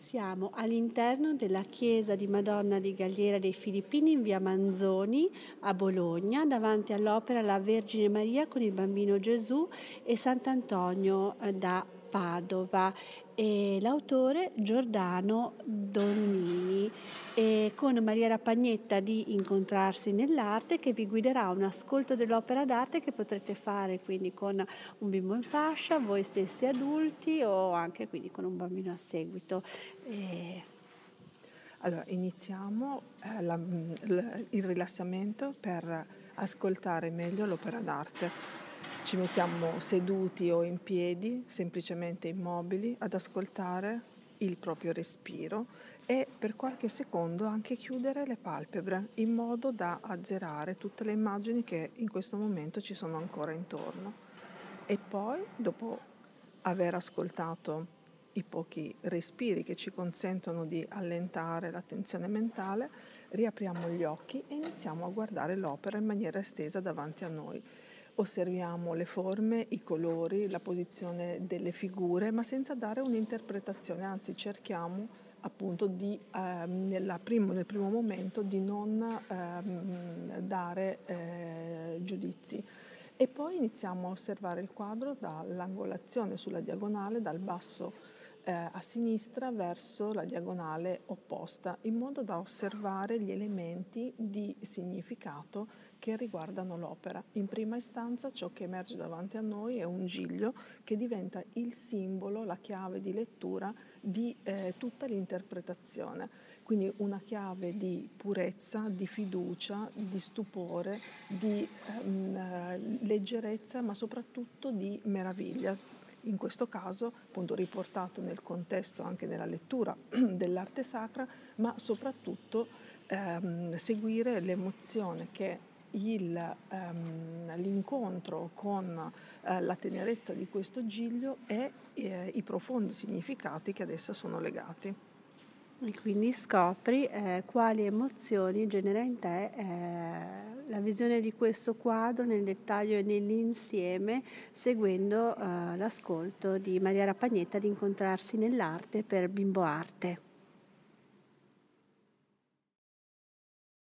Siamo all'interno della chiesa di Madonna di Galliera dei Filippini in via Manzoni a Bologna, davanti all'opera La Vergine Maria con il Bambino Gesù e Sant'Antonio da Padova. E l'autore Giordano Donnini, e con Maria Rapagnetta di Incontrarsi nell'arte, che vi guiderà a un ascolto dell'opera d'arte che potrete fare quindi con un bimbo in fascia, voi stessi adulti o anche quindi con un bambino a seguito. E Allora, iniziamo il rilassamento per ascoltare meglio l'opera d'arte. Ci mettiamo seduti o in piedi, semplicemente immobili, ad ascoltare il proprio respiro e per qualche secondo anche chiudere le palpebre in modo da azzerare tutte le immagini che in questo momento ci sono ancora intorno. E poi, dopo aver ascoltato i pochi respiri che ci consentono di allentare l'attenzione mentale, riapriamo gli occhi e iniziamo a guardare l'opera in maniera estesa davanti a noi. Osserviamo le forme, i colori, la posizione delle figure, ma senza dare un'interpretazione, anzi cerchiamo appunto nel primo momento di non dare giudizi. E poi iniziamo a osservare il quadro dall'angolazione sulla diagonale, dal basso a sinistra verso la diagonale opposta, in modo da osservare gli elementi di significato che riguardano l'opera. In prima istanza ciò che emerge davanti a noi è un giglio che diventa il simbolo, la chiave di lettura di tutta l'interpretazione. Quindi una chiave di purezza, di fiducia, di stupore, di leggerezza, ma soprattutto di meraviglia. In questo caso, appunto, riportato nel contesto anche nella lettura dell'arte sacra, ma soprattutto seguire l'emozione che l'incontro con la tenerezza di questo giglio e i profondi significati che ad essa sono legati. quindi scopri quali emozioni genera in te la visione di questo quadro nel dettaglio e nell'insieme, seguendo l'ascolto di Maria Rapagnetta di Incontrarsi nell'arte per Bimbo Arte.